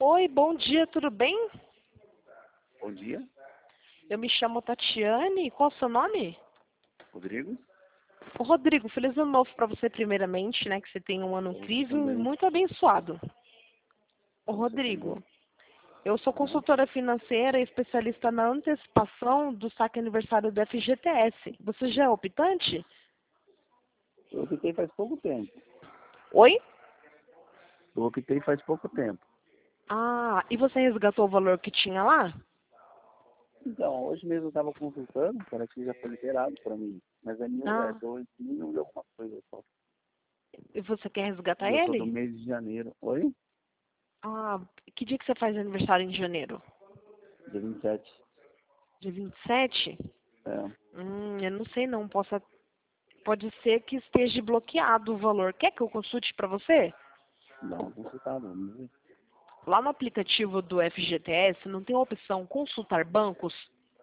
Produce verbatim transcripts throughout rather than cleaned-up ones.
Oi, bom dia, tudo bem? Bom dia, Eu me chamo Tatiane. Qual é o seu nome? Rodrigo. Ô, Rodrigo, feliz ano novo para você primeiramente, né? Que você tenha um ano incrível e Também. muito abençoado. Ô, Você Rodrigo, também. eu sou Aham. consultora financeira e especialista na antecipação do saque aniversário do F G T S. Você já é optante? Eu optei faz pouco tempo. Oi? Eu optei faz pouco tempo. Ah, e você resgatou o valor que tinha lá? Então, hoje mesmo eu estava consultando, parece que já foi liberado para mim. Mas é mil, é Ah, dois mil e alguma coisa só. e você quer resgatar E eu sou do ele? mês de janeiro. Oi? Ah, que dia que você faz aniversário em janeiro? Dia vinte e sete. Dia vinte e sete? É. Hum, eu não sei não, posso Pode ser que esteja bloqueado o valor. Quer que eu consulte para você? Dá uma consultada, vamos ver. Lá no aplicativo do F G T S não tem a opção consultar bancos?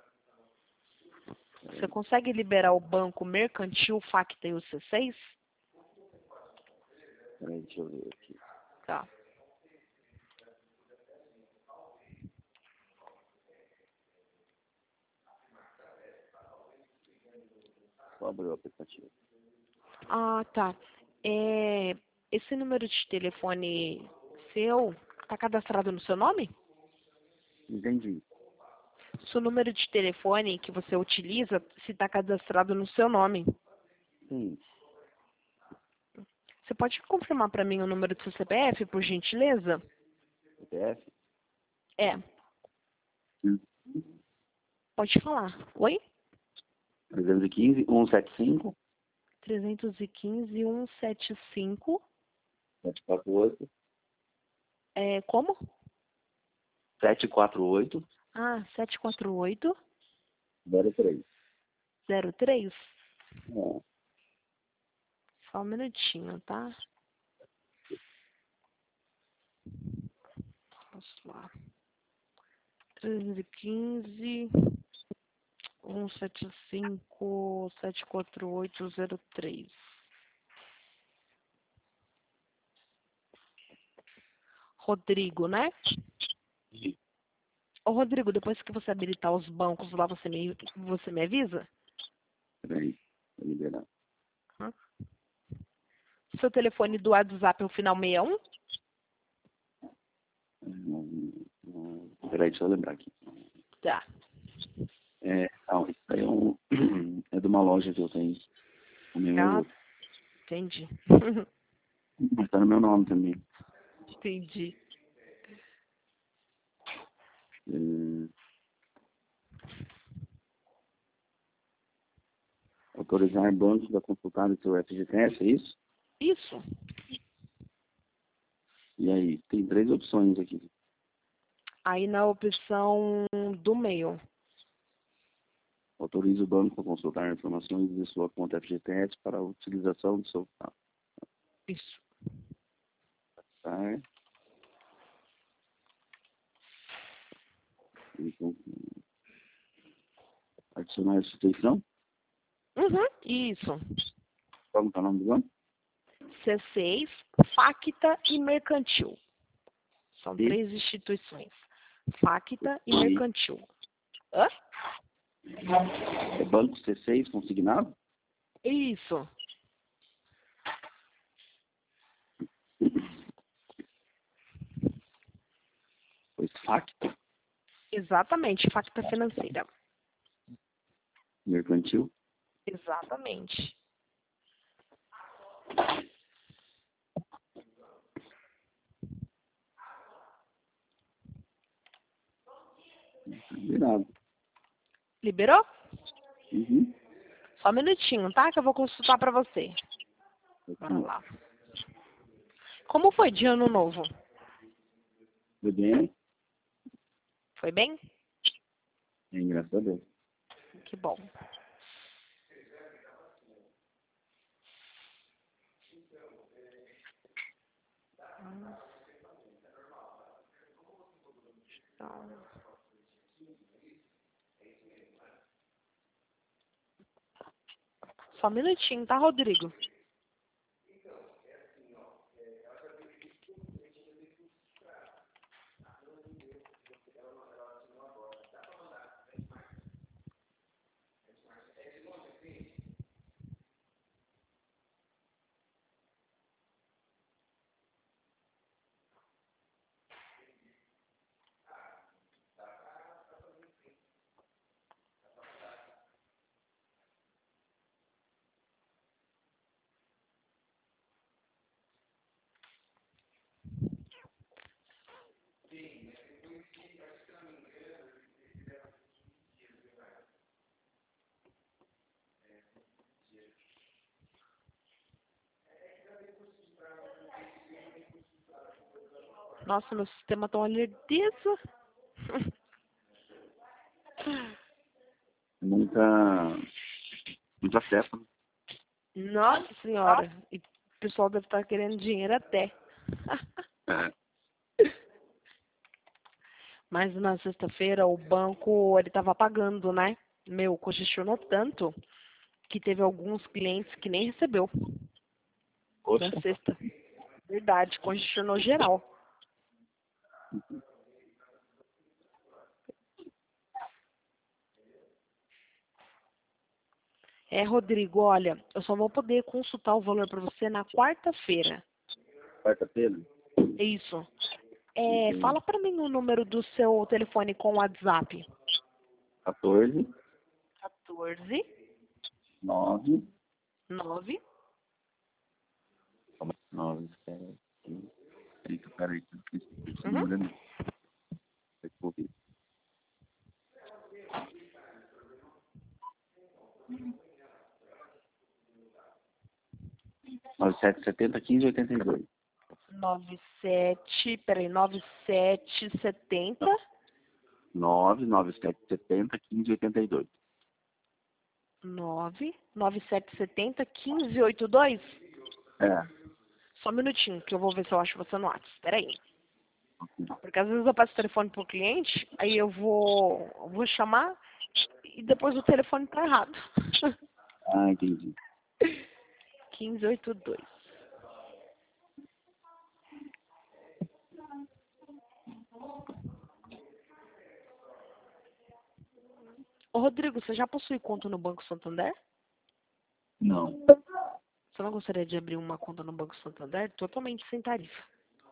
Você Peraí, consegue liberar o banco mercantil Facta e o C seis? peraí, deixa eu ver aqui. Tá. Vou abrir o aplicativo. Ah, tá. É, esse número de telefone seu está cadastrado no seu nome? Entendi. Se o número de telefone que você utiliza, se está cadastrado no seu nome. Sim. Você pode confirmar para mim o número do seu C P F, por gentileza? C P F? É, Hum. pode falar. Oi? trezentos e quinze, cento e setenta e cinco, trezentos e quinze, cento e setenta e cinco. sete quatro oito, É, como? sete quatro oito, Ah, sete quatro oito, zero três. zero três. É. Só um minutinho, tá? Vamos lá. trezentos e quinze, cento e setenta e cinco, sete quatro oito, zero três. Rodrigo, né? Ô, Rodrigo, depois que você habilitar os bancos lá, você me, você me avisa? Peraí, vou liberar. Hã? Seu telefone do WhatsApp é o final sessenta e um? Hum, hum, Peraí, deixa eu lembrar aqui. Tá. É, não, isso aí é, um, é de uma loja que eu tenho. O meu é Ah, outro. entendi. Mas tá no meu nome também. Entendi. É, autorizar bancos a consultar o seu F G T S, é isso? Isso. E aí, tem três opções aqui. Aí na opção do mail. Autorize o banco a consultar informações de sua conta F G T S para a utilização do seu Isso. tá? Então, adicionar a instituição. Uhum, isso. Como está o nome do banco? C seis, Facta e Mercantil. São E, três instituições. Facta e e Mercantil. Hã? é Banco C seis consignado? Isso. Pois Facto, Exatamente, Facta Financeira. mercantil. Exatamente. Virado. Liberou? Uhum. Só um minutinho, tá? Que eu vou consultar pra você. Bora Aqui. lá. Como foi de ano novo? Tudo bem? Foi bem? É, graças a Deus. Que bom. Então, só um minutinho, tá, Rodrigo? Nossa, meu sistema tá uma lerdeza. Nunca, nunca acessa. Nossa senhora. E o pessoal deve estar querendo dinheiro até. É. Mas na sexta-feira o banco, ele tava pagando, né? Meu, congestionou tanto que teve alguns clientes que nem recebeu Poxa, na sexta. Verdade, congestionou geral. É, Rodrigo, olha, eu só vou poder consultar o valor para você na quarta-feira. quarta-feira? É isso. É, fala para mim o número do seu telefone com WhatsApp. quatorze, quatorze, nove, nove, nove, sete, eita, peraí, esse uhum. número é meu. Deixa eu ver. nove sete setenta, quinze, oitenta e dois. nove sete, peraí, nove sete setenta, nove nove sete setenta, quinze, oitenta e dois. nove nove sete setenta, quinze oitenta e dois. É. Só um minutinho, que eu vou ver se eu acho você no WhatsApp. Peraí. Porque às vezes eu passo o telefone pro cliente, aí eu vou, vou chamar e depois o telefone tá errado. Ah, entendi. quinze oitenta e dois. Ô, Rodrigo, você já possui conta no Banco Santander? Não. Você não gostaria de abrir uma conta no Banco Santander totalmente sem tarifa?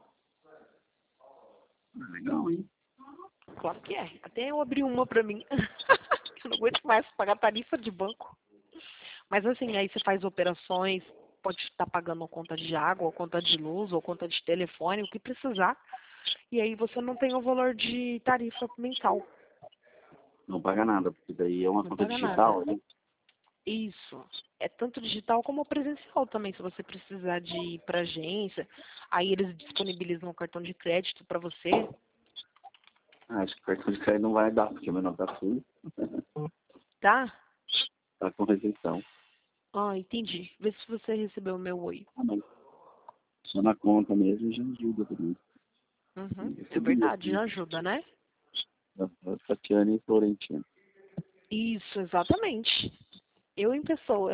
Legal, hein? Claro que é. Até eu abri uma pra mim. Eu não aguento mais pagar tarifa de banco. Mas assim, aí você faz operações, pode estar pagando conta de água, ou conta de luz, ou conta de telefone, o que precisar. E aí você não tem o valor de tarifa mensal. Não paga nada, porque daí é uma Não conta paga nada. digital, né? Isso. É tanto digital como presencial também, se você precisar de ir para agência. Aí eles disponibilizam um cartão de crédito para você. Ah, acho que o cartão de crédito não vai dar, porque o meu nome tá sujo. Tá? Tá com rejeição. Ah, entendi. Vê se você recebeu o meu oi. Ah, mas só na conta mesmo já ajuda também. Uhum. Eu É recebi verdade, aqui, já ajuda, né? da Tatiana e Florentina. Isso, exatamente. Eu em pessoa.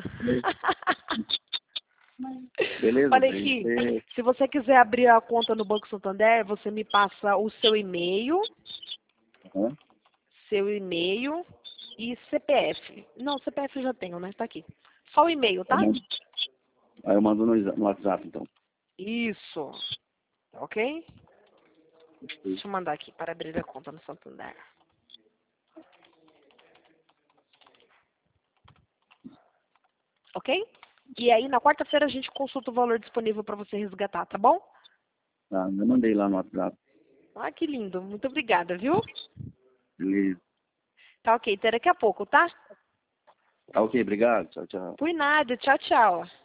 Beleza, Olha daí aqui, você... se você quiser abrir a conta no Banco Santander, você me passa o seu e-mail, Uhum. seu e-mail e C P F. Não, C P F eu já tenho, né? Tá aqui. Só o e-mail, Eu tá? mando- Aí eu mando no, no WhatsApp, então. Isso. Ok? Deixa eu mandar aqui para abrir a conta no Santander. Ok? E aí, na quarta-feira, a gente consulta o valor disponível para você resgatar, tá bom? Tá, eu mandei lá no WhatsApp. Ah, que lindo. Muito obrigada, viu? Beleza. Tá ok. Até daqui a pouco, tá? Tá ok, obrigado. Tchau, tchau. Por nada. Tchau, tchau.